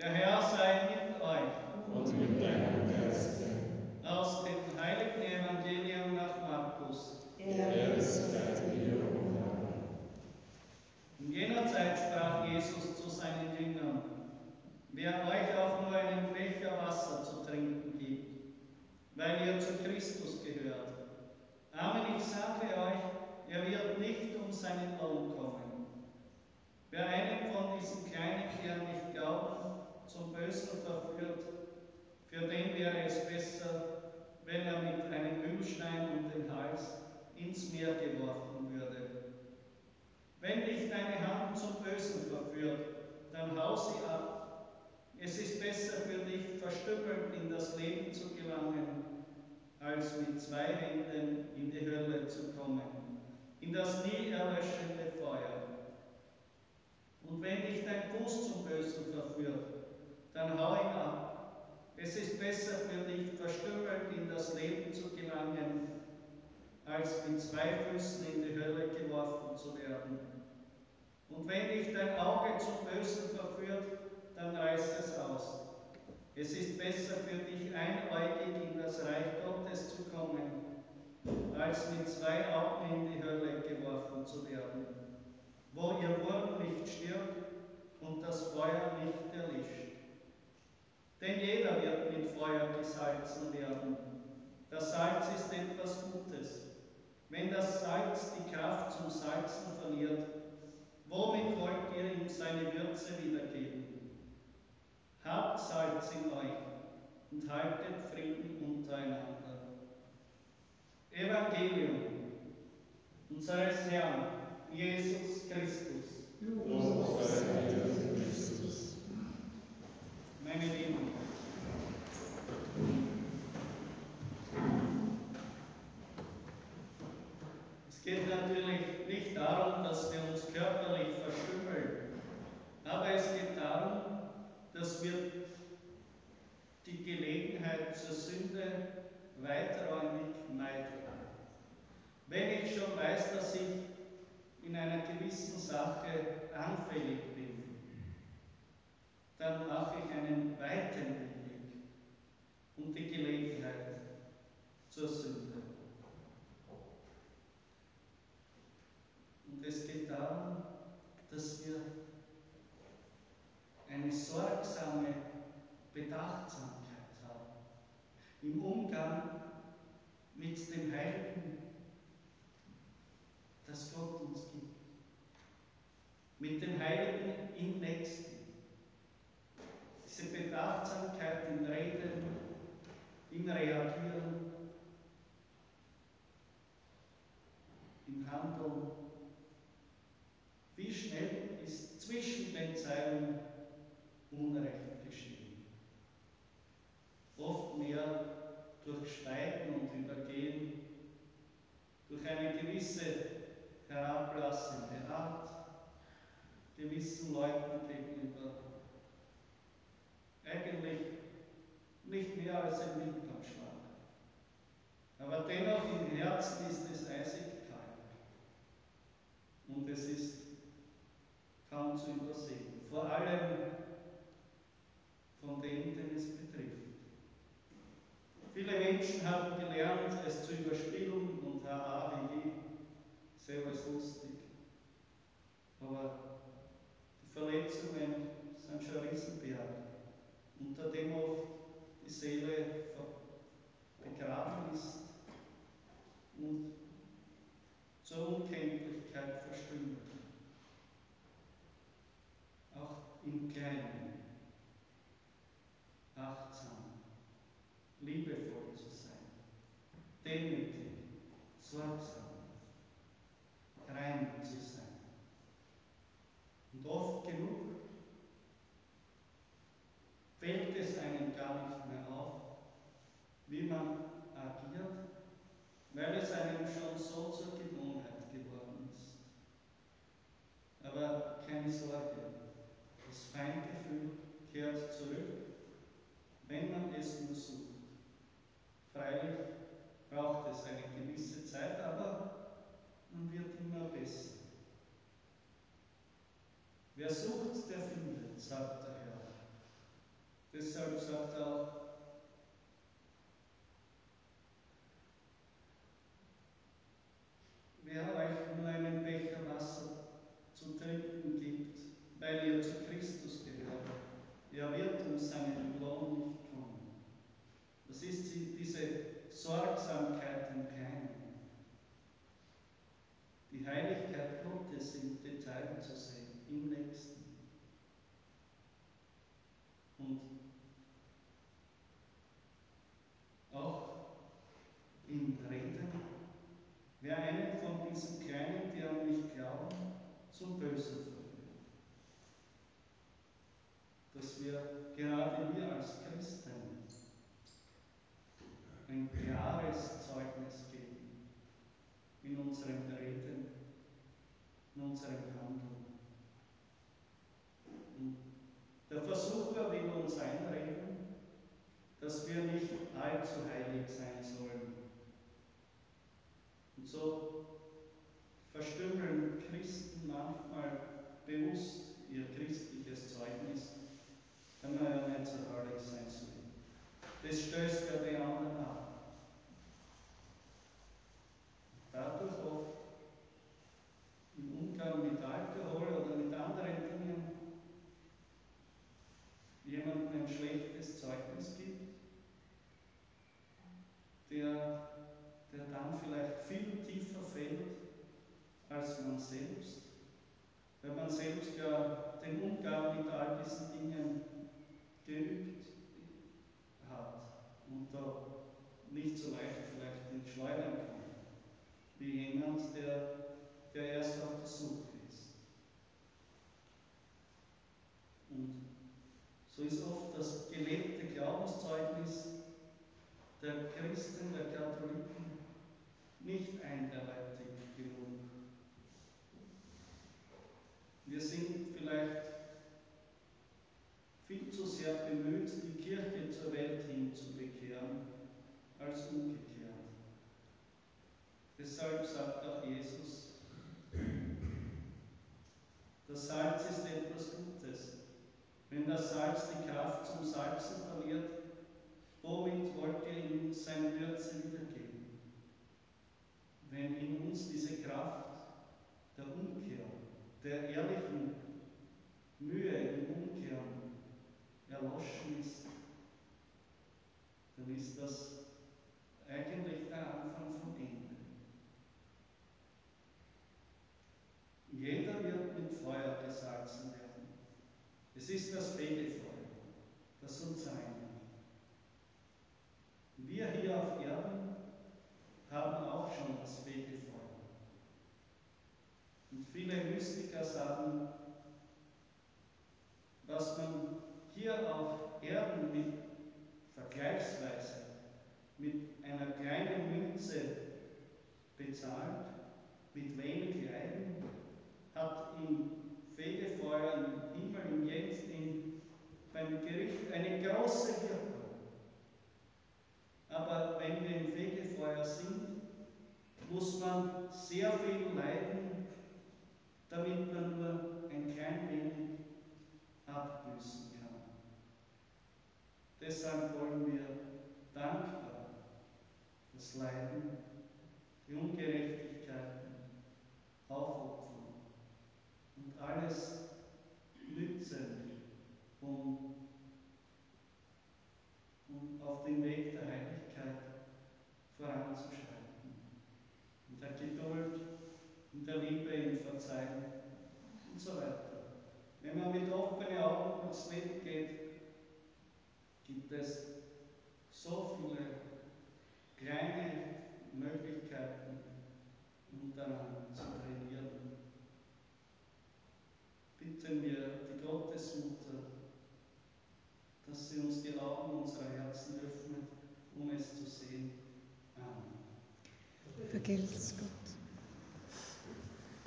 Der Herr sei mit euch. Und mit deinem Geiste. Aus dem heiligen Evangelium nach Markus. Ehre sei dir, o Herr. In jener Zeit sprach Jesus zu seinen Jüngern: Wer euch auch nur einen Becher Wasser zu trinken gibt, weil ihr zu Christus gehört, Amen, ich sage euch, er wird nicht um seinen Lohn kommen. Wer einen von diesen Kleinen, die an mich glauben, zum Bösen verführt, für den wäre es besser, wenn er mit einem Mühlstein um den Hals ins Meer geworfen würde. Wenn dich deine Hand zum Bösen verführt, dann hau sie ab. Es ist besser für dich, verstümmelnd in das Leben zu gelangen, als mit zwei Händen in die Hölle zu kommen, in das nie erlöschende Feuer. Und wenn dich dein Fuß zum Bösen verführt, dann hau ihn ab. Es ist besser für dich, verstümmelnd in das Leben zu gelangen, als mit zwei Füßen in die Hölle geworfen zu werden. Und wenn dich dein Auge zum Bösen verführt, dann reiß es aus. Es ist besser für dich, einäugig in das Reich Gottes zu kommen, als mit zwei Augen in die Hölle geworfen zu werden, wo ihr Wurm nicht stirbt und das Feuer nicht erlischt. Denn jeder wird mit Feuer gesalzen werden. Das Salz ist etwas Gutes. Wenn das Salz die Kraft zum Salzen verliert, womit wollt ihr ihm seine Würze wiedergeben? Habt Salz in euch und haltet Frieden untereinander. Evangelium unseres Herrn Jesus Christus. Lob sei dir, Christus. Meine Lieben, es geht natürlich nicht darum, dass wir uns körperlich verstümmeln, aber es geht darum, dass wir die Gelegenheit zur Sünde weiträumig meiden. Wenn ich schon weiß, dass ich in einer gewissen Sache anfällig bin, dann mache ich einen weiten Umweg und die Gelegenheit zur Sünde. Und es geht darum, dass wir eine sorgsame Bedachtsamkeit haben im Umgang mit dem Heiligen, das Gott uns gibt, mit dem Heiligen im Nächsten. Diese Bedachtsamkeit im Reden, im Reagieren, im Handeln. Wie schnell ist zwischen den Zeilen Unrecht geschehen? Oft mehr durch Schweigen und Übergehen, durch eine gewisse herablassende Art, gewissen Leuten gegenüber. Eigentlich nicht mehr als ein Wimpernschlag. Aber dennoch im Herzen ist es eisig kalt. Und es ist kaum zu übersehen. Vor allem von denen, den es betrifft. Viele Menschen haben gelernt, es zu überspielen und wie sehr was lustig. Aber die Verletzungen sind schon ein Riesenberg, unter dem oft die Seele begraben ist und zur Unkenntlichkeit verstümmelt. Auch im Kleinen achtsam, liebevoll zu sein, demütig, sorgsam, rein zu sein. Und oft genug fällt es einem gar nicht mehr auf, wie man agiert, weil es einem schon so zur Gewohnheit geworden ist. Aber keine Sorge, das Feindgefühl kehrt zurück, wenn man es nur sucht. Freilich braucht es eine gewisse Zeit, aber man wird immer besser. Wer sucht, der findet, sagt der Herr. Deshalb sagt er auch, wer euch nur einen Becher Wasser zu trinken gibt, weil ihr zu Christus gehört, er wird um seinen Lohn nicht kommen. Das ist diese Sorgsamkeit im Kleinen, die Heiligkeit Gottes im Detail zu sehen, im Nächsten. Und auch im Reden, wer einen von diesen Kleinen, die an mich glauben, zum Bösen verführt. Dass gerade wir als Christen ein klares Zeugnis geben in unserem Reden, in unserem Handeln. Und der Versucher will uns einreden, dass wir nicht allzu heilig sein sollen. Und so verstümmeln Christen manchmal bewusst ihr christliches Zeugnis, wenn man ja nicht so heilig sein soll. Das stößt ja die anderen ab. Dadurch oft im Umgang mit Alkohol oder mit anderen Dingen jemandem ein schlechtes Zeugnis gibt, der dann vielleicht viel tiefer fällt als man selbst, wenn man selbst ja den Umgang mit all diesen Dingen geübt hat und da nicht so leicht vielleicht ins Schleudern kommt, wie jemand, der erst auf der Suche ist. Und so ist oft das gelebte Glaubenszeugnis der Christen, der Katholiken nicht eindeutig genug. Wir sind vielleicht viel zu sehr bemüht, die Kirche zur Welt hin zu bekehren, als umgekehrt. Deshalb sagt auch Jesus, das Salz ist etwas Gutes. Wenn das Salz die Kraft zum Salzen verliert, womit wollt ihr ihm seine Würze wiedergeben? Wenn in uns diese Kraft der Umkehr, der ehrlichen Mühe im Umkehren erloschen ist, dann ist das eigentlich der Anfang vom Ende. Jeder wird mit Feuer gesalzen werden. Es ist das Fegefeuer, das uns reinigt. Wir hier auf Erden haben auch schon das Fegefeuer. Und viele Mystiker sagen, was man hier auf Erden mit vergleichsweise mit einer kleinen Münze bezahlt, mit wenig Leiden, hat im Fegefeuer, im Himmel, im Jenst, beim Gericht eine große Wirkung. Aber wenn wir im Fegefeuer sind, muss man sehr viel leiden, damit man nur ein klein wenig abbüßen kann. Deshalb wollen wir dankbar das Leiden, die Ungerechtigkeiten aufopfern und alles nützen, um auf den Weg der Heiligkeit voranzuschreiten. In der Geduld, in der Liebe, im Verzeihen und so weiter. Wenn man mit offenen Augen durchs Leben geht, gibt es so viele kleine Möglichkeiten, um daran zu trainieren. Bitten wir die Gottesmutter, dass sie uns die Augen unserer Herzen öffnet, um es zu sehen. Amen. Vergelt's Gott.